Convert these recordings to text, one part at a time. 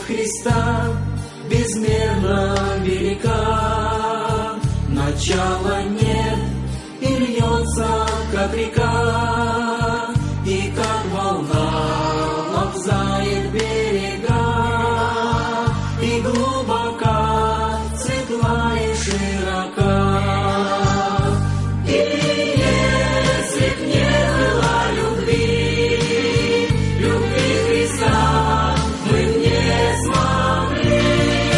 Христа безмерно велика, начала нет и льется, как река, и как волна лобзает берега, и глубока, светла и широка. И если б не было любви Христа, мы б не смогли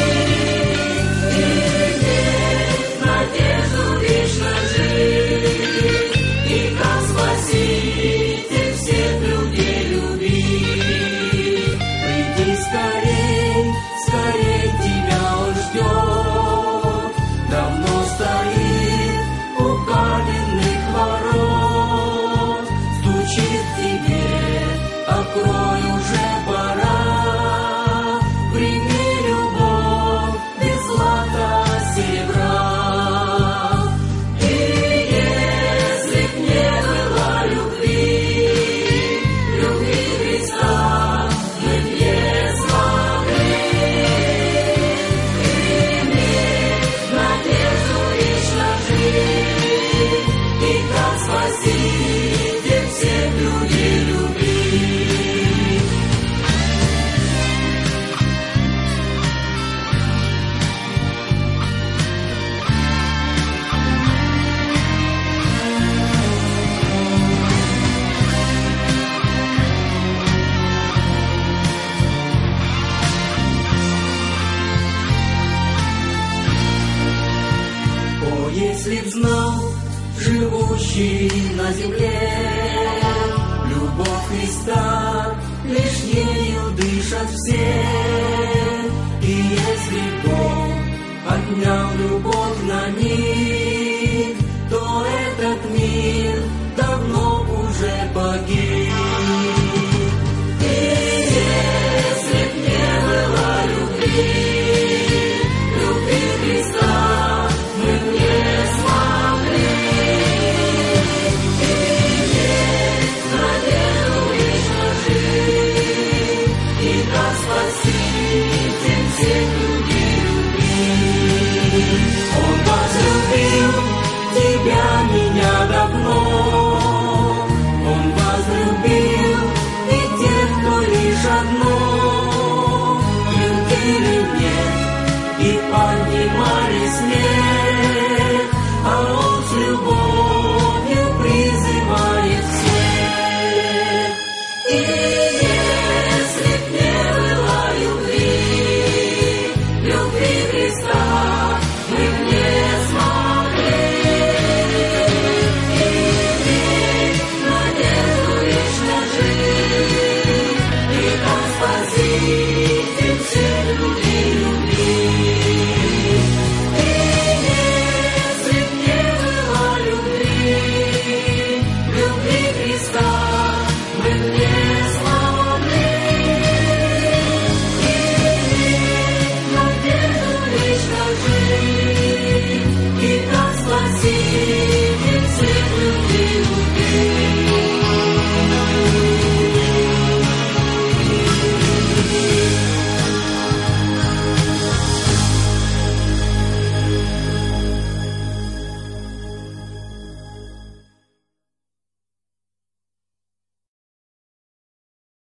иметь надежду вечно жить, и как Спаситель всех людей любить. Приди скорей, скорей, тебя Он ждет, давно стоит у каменных ворот, стучит к тебе, открой, уже пора. Прими любовь без злата, серебра. И если б не было любви Христа, мы б не смогли иметь надежду вечно жить, и как Спаситель всех людей любить. О, если б знал живущий на земле любовь Христа, лишь ею дышат все. И если Бог отнял любовь на них,